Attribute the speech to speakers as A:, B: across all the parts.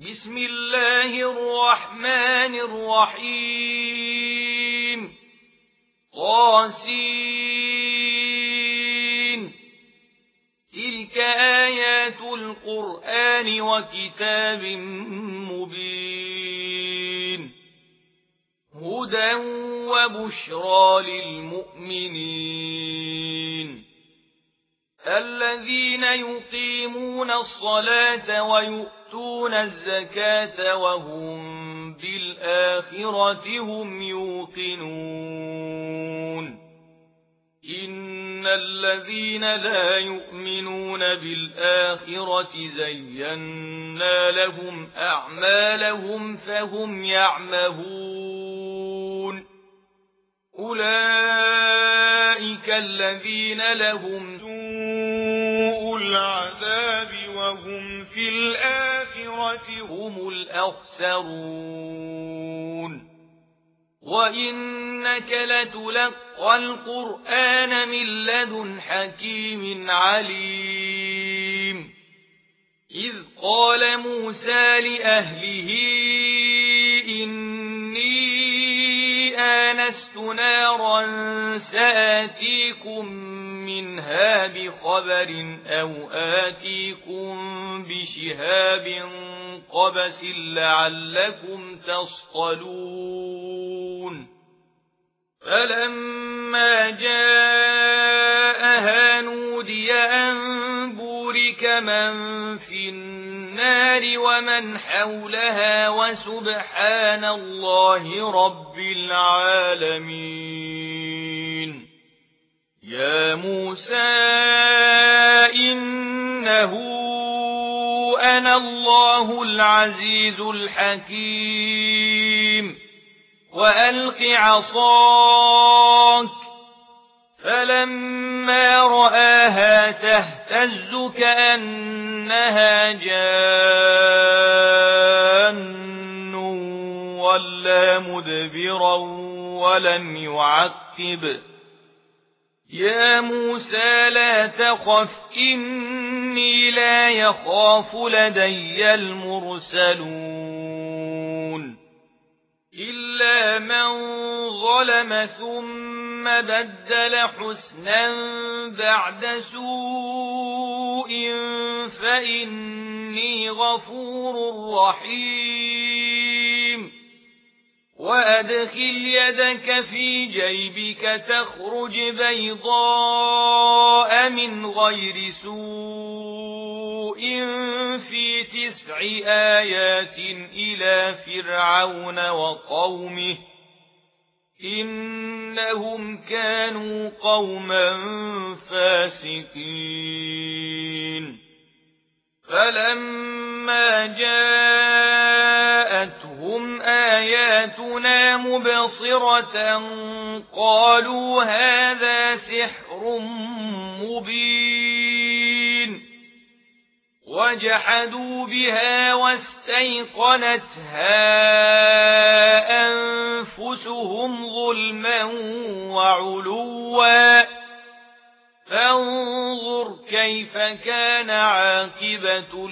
A: بسم الله الرحمن الرحيم طاسين تلك آيات القرآن وكتاب مبين هدى وبشرى للمؤمنين الذين يقيمون الصلاة ويؤتون الزكاة وهم بالآخرة هم يوقنون إن الذين لا يؤمنون بالآخرة زينا لهم أعمالهم فهم يعمهون أولئك الذين لهم سوء العذاب وهم في الآخرة هم الأخسرون وإنك لتلقى القرآن من لدن حكيم عليم إذ قال موسى لأهله إني آنست نارا سآتيكم منها بخبر أو آتيكم بشهاب قبس لعلكم تصطلون فلما جاءها نودي أن بورك من في النار ومن حولها وسبحان الله رب العالمين يا موسى إنه أنا الله العزيز الحكيم وألق عصاك فلما رآها تهتز كأنها جان ولا مدبرا ولم يعقب يا موسى لا تخف إني لا يخاف لدي المرسلون إلا من ظلم ثم بدل حسنا بعد سوء فإني غفور رحيم وأدخل يدك في جيبك تخرج بيضاء من غير سوء في 9 آيات إلى فرعون وقومه إنهم كانوا قوما فاسقين فلما جاءتهم آياتنا مبصرة قالوا هذا سحر مبين وجحدوا بها واستيقنتها أنفسهم ظلما وعلوا فانظر كيف كان عاقبة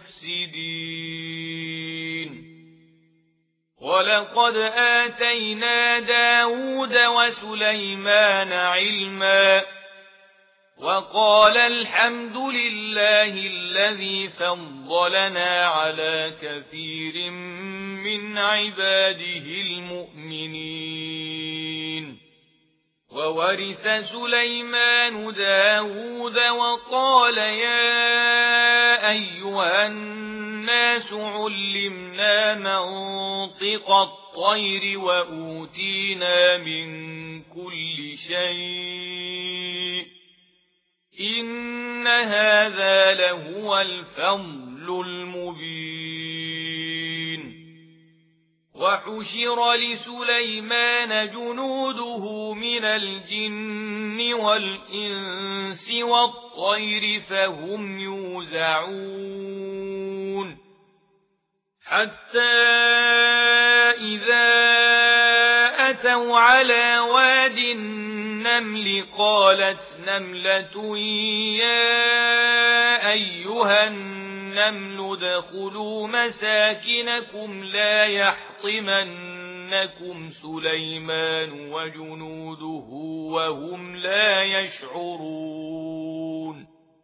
A: المفسدين ولقد آتينا داود وسليمان علما وقال الحمد لله الذي فضلنا على كثير من عباده المؤمنين وورث سليمان داود وقال يا أيها الناس علمنا منطق الطير وأوتينا من كل شيء إن هذا لهو الفضل المبين وحشر لسليمان جنوده من الجن والإنس والطير فهم يوزعون حتى إذا أتوا على واد النمل قالت نملة يا أيها النمل النمل ادخلوا مساكنكم لا يحطمنكم سليمان وجنوده وهم لا يشعرون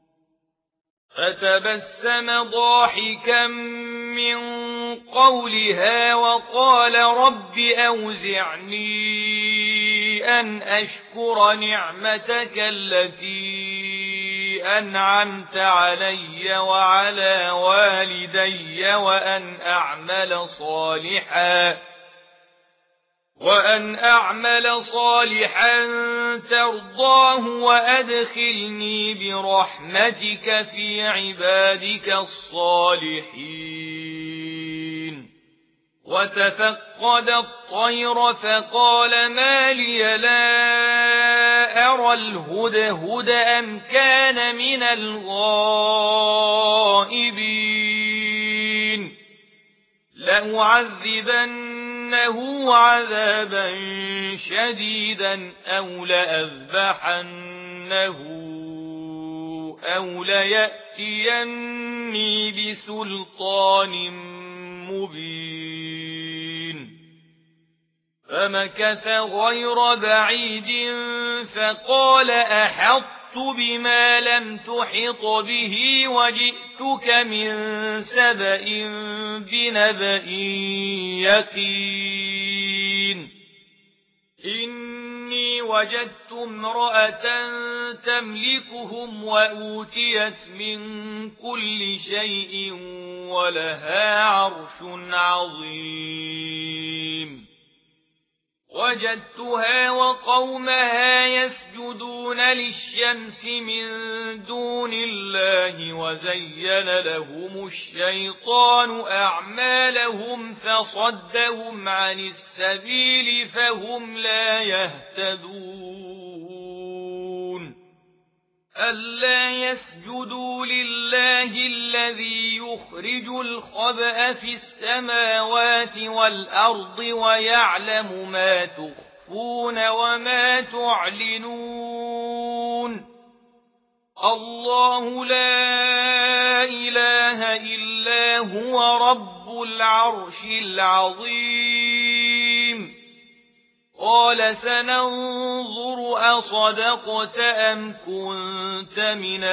A: فتبسم ضاحكا من قولها وقال رب أوزعني أن أشكر نعمتك التي أنعمت علي وعلى والدي وأن أعمل صالحا ترضاه وأدخلني برحمتك في عبادك الصالحين وتفقد الطير فقال ما لي لا أرى الهدهد أم كان من الغائبين لأعذبنه عذابا شديدا أو لأذبحنه أو ليأتيني بسلطان مبين فمكث غير بعيد فقال أحطت بما لم تحط به وجئتك من سبأ بنبأ يقين إني وجدت امرأة تملكهم وأوتيت من كل شيء ولها عرش عظيم وجدتها وقومها يسجدون للشمس من دون الله وزين لهم الشيطان أعمالهم فصدهم عن السبيل فهم لا يهتدون ألا يسجدوا لله الذي يخرج الخبأ في السماوات والأرض ويعلم ما تخفون وما تعلنون الله لا إله إلا هو رب العرش العظيم قال سننظر أصدقت أم كنت من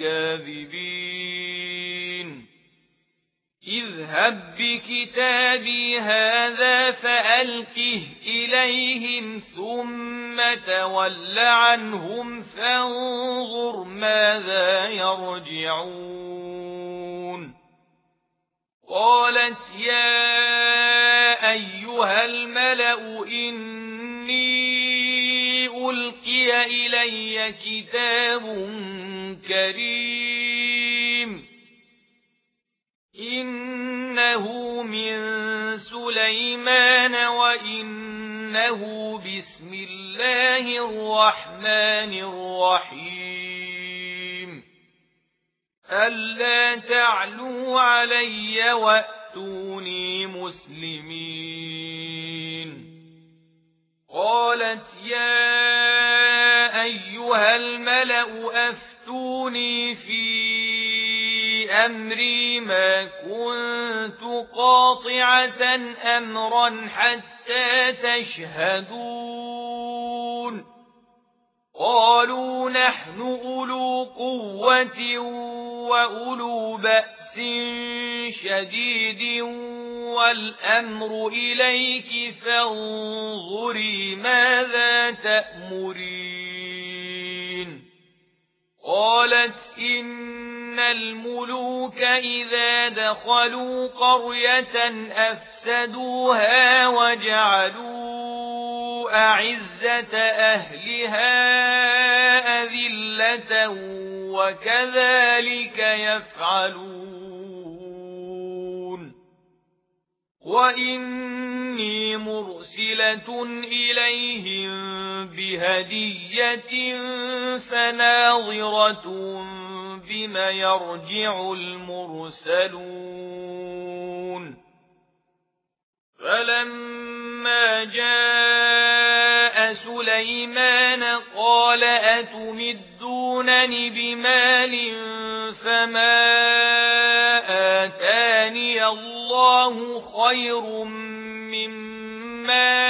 A: الكاذبين اذهب بكتابي هذا فألقه إليهم ثم تول عنهم فانظر ماذا يرجعون قالت يا أيها الملأ إني ألقي إلي كتاب كريم إنه من سليمان وإنه بسم الله الرحمن الرحيم ألا تعلوا علي وأتوني مسلمين قالت يا أيها الملأ أفتوني في أمري ما كنت قاطعة أمرا حتى تشهدون قالوا نحن أولو قوة وأولو بأس شديد والأمر إليك فانظري ماذا تأمرين قالت إن الملوك إذا دخلوا قرية أفسدوها وجعلوا أعزة أهلها أذلة وكذلك يفعلون وإني مرسلة إليهم بهدية فناظرة بما يرجع المرسلون فلما جاء سليمان قال أتمدونني بمال فما الله خير مما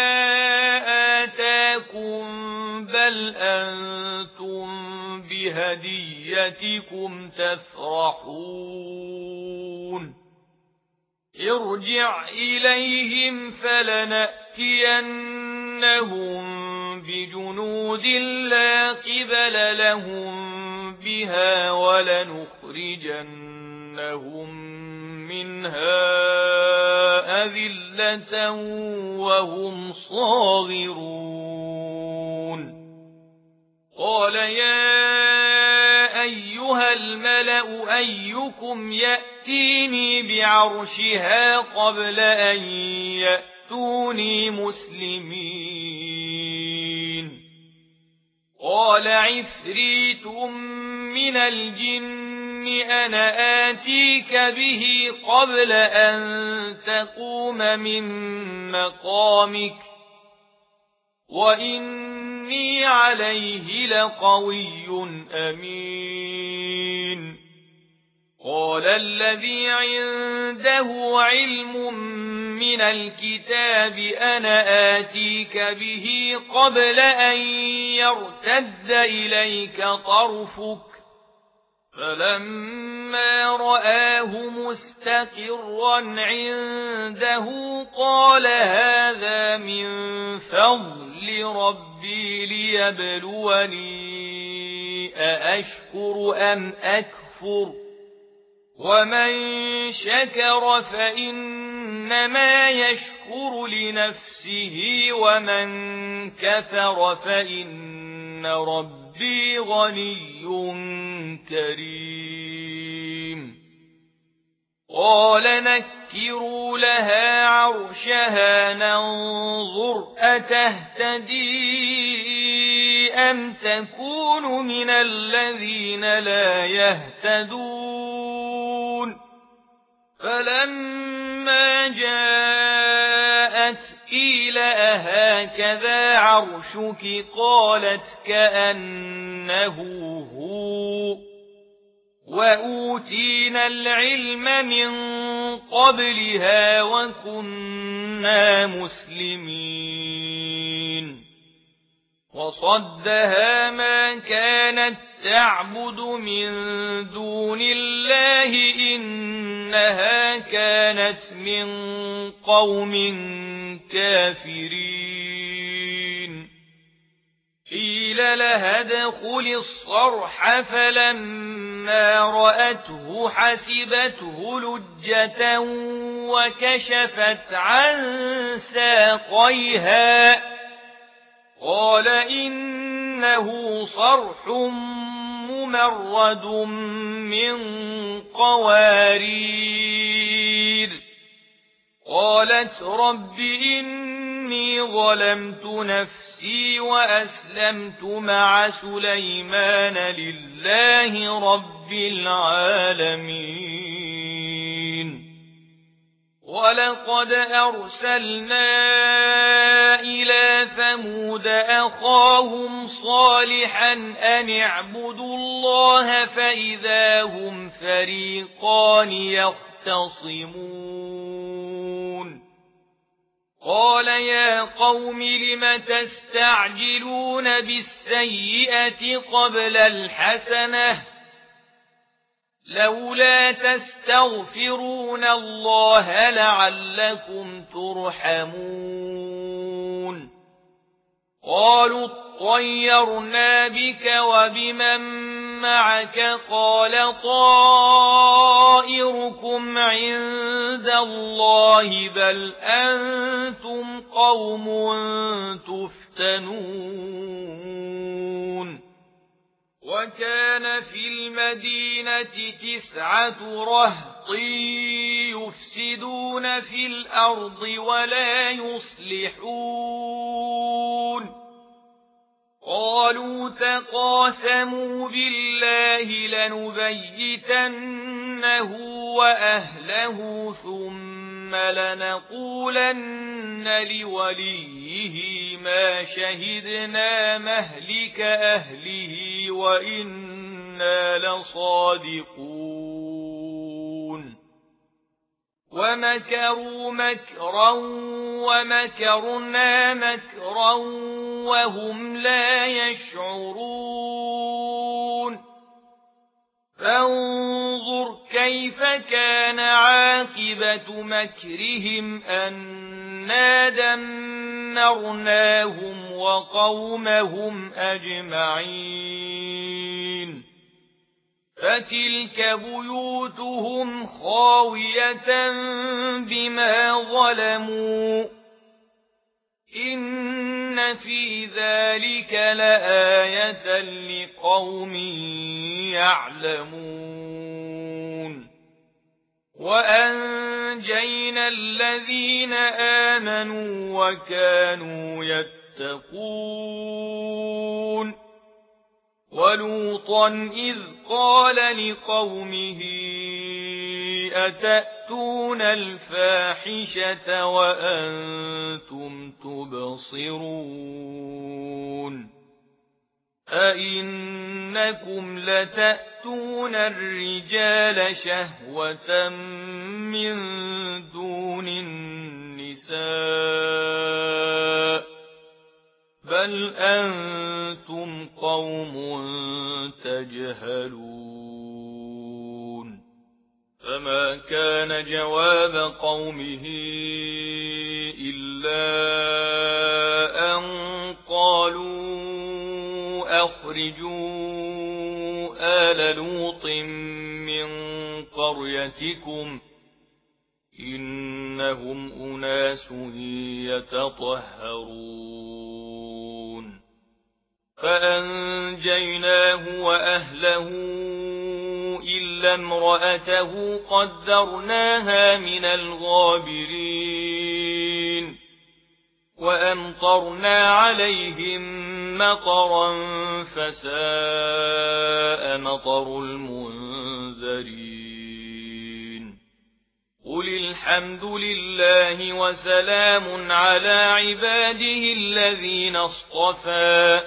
A: آتاكم بل أنتم بهديتكم تفرحون ارجع إليهم فلنأتينهم بجنود لا قبل لهم بها ولنخرجنهم منها أذلة وهم صاغرون قال يا أيها الملأ أيكم يأتيني بعرشها قبل أن يأتوني مسلمين قال عفريت من الجن أنا آتيك به قبل أن تقوم من مقامك وإني عليه لقوي أمين قال الذي عنده علم من الكتاب أنا آتيك به قبل أن يرتد إليك طرفك فلما رآه مستقرا عنده قال هذا من فضل ربي ليبلوني أأشكر أم أكفر ومن شكر فإنما يشكر لنفسه ومن كفر فإن ربي غني كريم قال نكروا لها عرشها ننظر أتهتدي أم تكون من الذين لا يهتدون فلما جاءت قيل أهكذا عرشك قالت كأنه هو وأوتينا العلم من قبلها وكنا مسلمين وصدها ما كانت تعبد من دون الله إنها كانت من قوم كافرين قيل لها ادخل الصرح فلما رأته حسبته لجة وكشفت عن ساقيها قال إنه صرح ممرد من قوارير قالت رب إني ظلمت نفسي وأسلمت مع سليمان لله رب العالمين ولقد أرسلنا إلى ثمود أخاهم صالحا أن اعبدوا الله فإذا هم فريقان يختصمون قال يا قوم لم تستعجلون بالسيئة قبل الحسنة لولا تستغفرون الله لعلكم ترحمون قالوا اطيرنا بك وبمن معك قال طائركم عند الله بل أنتم قوم تفتنون وكان في المدينة 9 رهط يفسدون في الأرض ولا يصلحون قالوا تقاسموا بالله لنبيتنه وأهله ثم لنقولن لوليه ما شهدنا مهلك أهله وإنا لصادقون ومكروا مكرا ومكرنا مكرا وهم لا يشعرون فانظر كيف كان عاقبة مكرهم أنا دمرناهم وقومهم أجمعين فتلك بيوتهم خاوية بما ظلموا إن في ذلك لآية لقوم يعلمون وأنجينا الذين آمنوا وكانوا يتقون ولوطا إذ قال لقومه أتأتون الفاحشة وأنتم تبصرون أئنكم لتأتون الرجال شهوة من دون النساء بل أنتم قوم تجهلون فما كان جواب قومه إلا أن قالوا أخرجوا آل لوط من قريتكم إنهم أناس يتطهرون فأنجيناه وأهله إلا امرأته قدرناها من الغابرين وأمطرنا عليهم مطرا فساء مطر المنذرين قل الحمد لله وسلام على عباده الذين اصطفى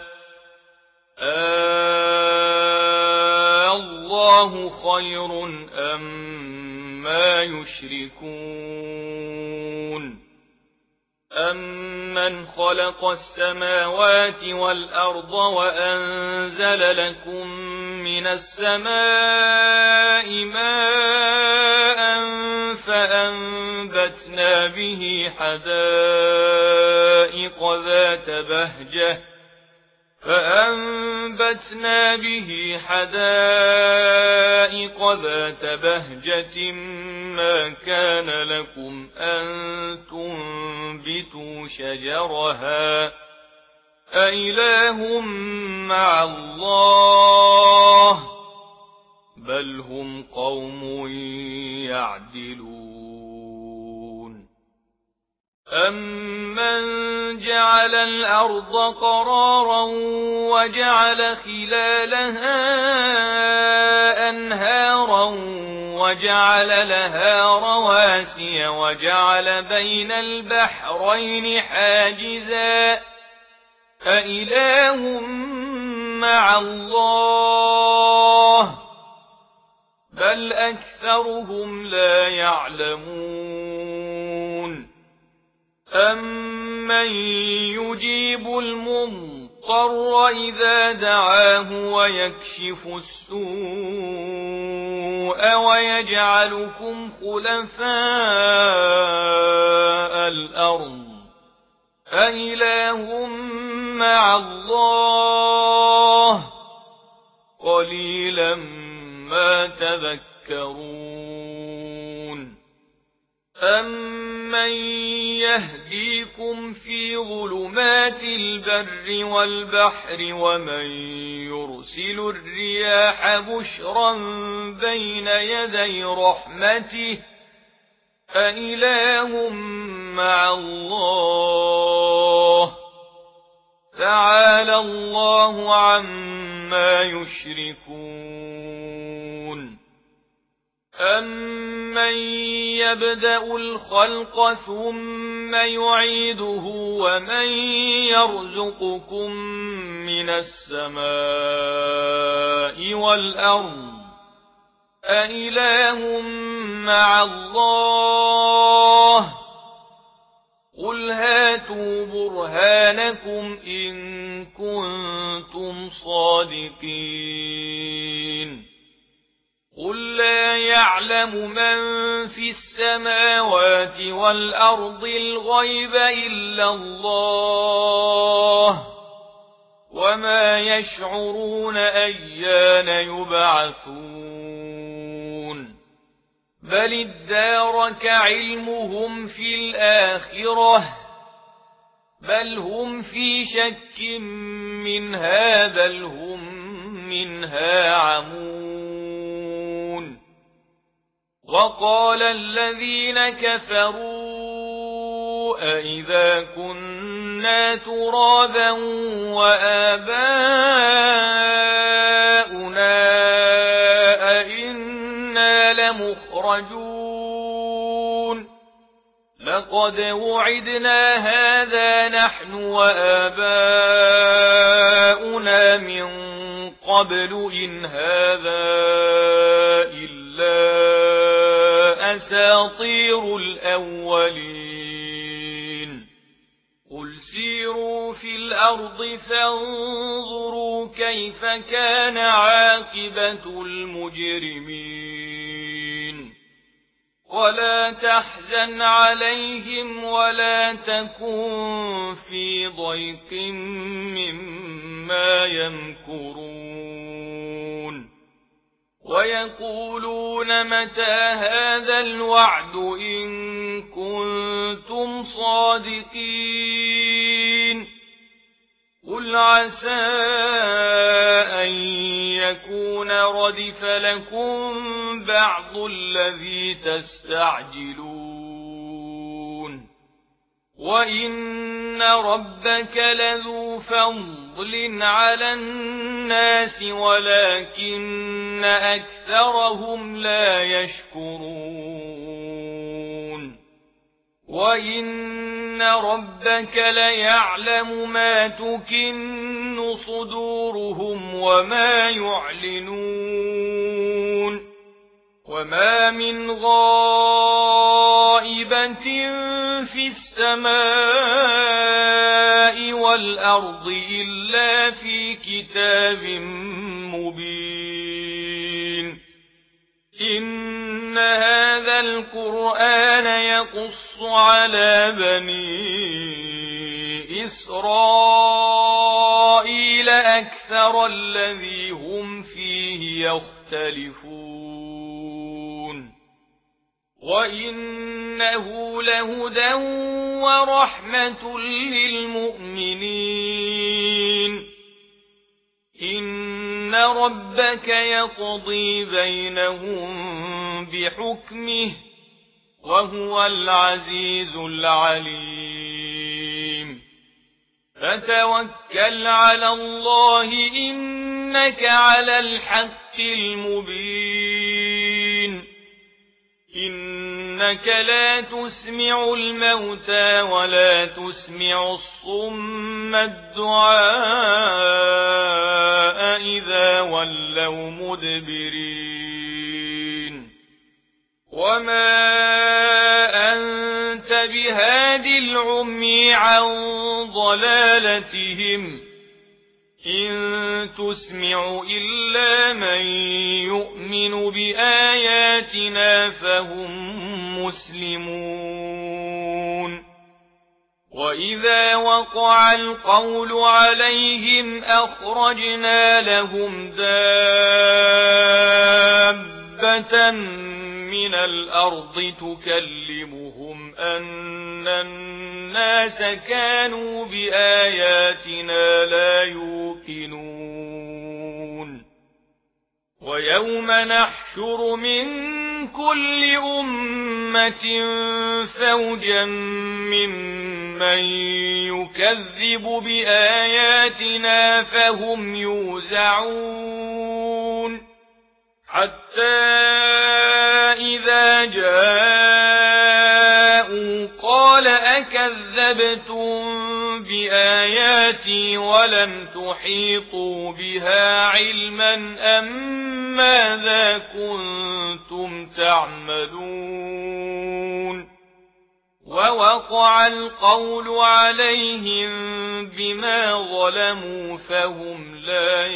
A: الله خير أما يشركون أمن خلق السماوات والأرض وأنزل لكم من السماء ماء فأنبتنا به حدائق ذات بهجة ما كان لكم أن تنبتوا شجرها أإله مع الله بل هم قوم يعدلون أمن جعل الأرض قرارا وجعل خلالها أنهارا وجعل لها رواسي وجعل بين البحرين حاجزا أإله مع الله بل أكثرهم لا يعلمون أمن يجيب المضطر إذا دعاه ويكشف السوء ويجعلكم خلفاء الأرض أإله مع الله قليلا ما تذكرون أمن يهديكم في ظلمات البر والبحر ومن يرسل الرياح بشرا بين يدي رحمته أإله مع الله تعالى الله عما يشركون أمن يبدأ الخلق ثم يعيده ومن يرزقكم من السماء والأرض أإله مع الله قل هاتوا برهانكم إن كنتم صادقين قل لا يعلم من في السماوات والأرض الغيب إلا الله وما يشعرون أيان يبعثون بل ادارك علمهم في الآخرة بل هم في شك منها بل هم منها عمون وقال الذين كفروا أإذا كنا ترابا وآباؤنا أئنا لمخرجون لقد وعدنا هذا نحن وآباؤنا من قبل إن هذا إلا أساطير الأولين قل سيروا في الأرض فانظروا كيف كان عاقبة المجرمين ولا تحزن عليهم ولا تكن في ضيق مما يمكرون ويقولون متى هذا الوعد إن كنتم صادقين قل عسى أن يكون ردف لكم بعض الذي تستعجلون وإن ربك لذو فضل على الناس ولكن أكثرهم لا يشكرون وإن ربك ليعلم ما تكن صدورهم وما يعلنون وما من غائبة في السماء والأرض إلا في كتاب مبين إن هذا القرآن يقص على بني إسرائيل أكثر الذي هم فيه يختلفون وإنه لهدى ورحمة للمؤمنين إن ربك يقضي بينهم بحكمه وهو العزيز العليم فتوكل على الله إنك على الحق المبين إنك لا تسمع الموتى ولا تسمع الصم الدعاء إذا ولوا مدبرين وما أنت بهاد العمي عن ضلالتهم إن تسمع إلا من يؤمن بآياتنا فهم مسلمون وإذا وقع القول عليهم أخرجنا لهم دابة من الأرض تكلمهم أن الناس كانوا بآياتنا لا يوقنون ويوم نحشر من كل أمة فوجا ممن يكذب بآياتنا فهم يوزعون حتى إذا جاءوا قال أكذبتم بآياتي ولم تحيطوا بها علما أم ماذا كنتم تعملون ووقع القول عليهم بما ظلموا فهم لا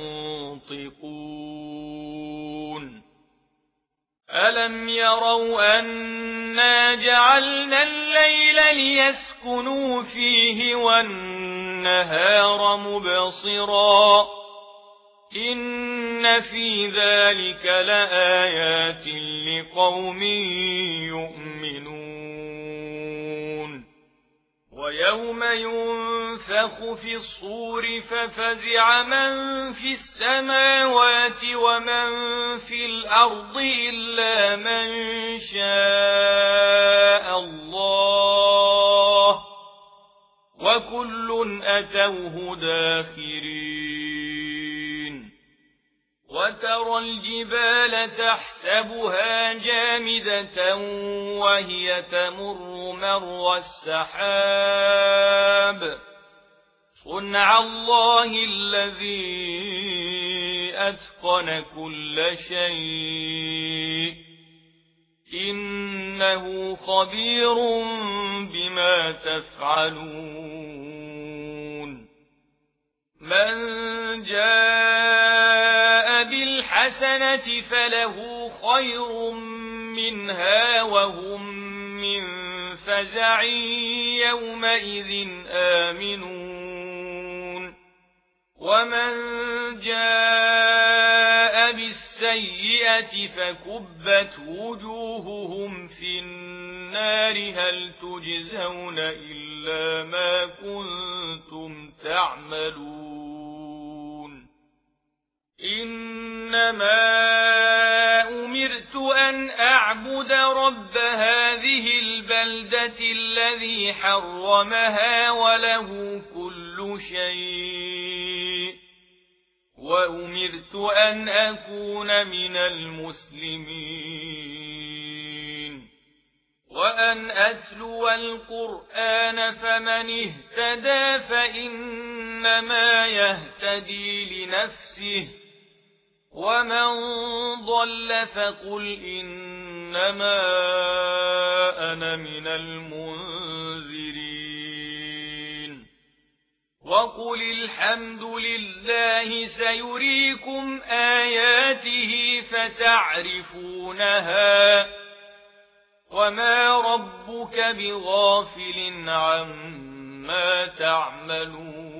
A: ينطقون ألم يروا أنا جعلنا الليل ليسكنوا فيه والنهار مبصرا إن في ذلك لآيات لقوم يؤمنون ويوم ينفخ في الصور ففزع من في السماوات ومن في الأرض إلا من شاء الله وكل أتوه داخرين وترى الجبال تحسبها جامدة وهي تمر مر السحاب صنع الله الذي أتقن كل شيء إنه خبير بما تفعلون من جاء بالحسنة فله خير منها وهم من فزع يومئذ آمنون ومن جاء بالسيئة فكبت وجوههم في النار هل تجزون إلا ما كنتم تعملون إنما أمرت أن أعبد رب هذه البلدة الذي حرمها وله كل شيء وأمرت أن أكون من المسلمين وأن أتلو القرآن فمن اهتدى فإنما يهتدي لنفسه ومن ضل فقل إنما أنا من المنذرين وقل الحمد لله سيريكم آياته فتعرفونها وما ربك بغافل عما تعملون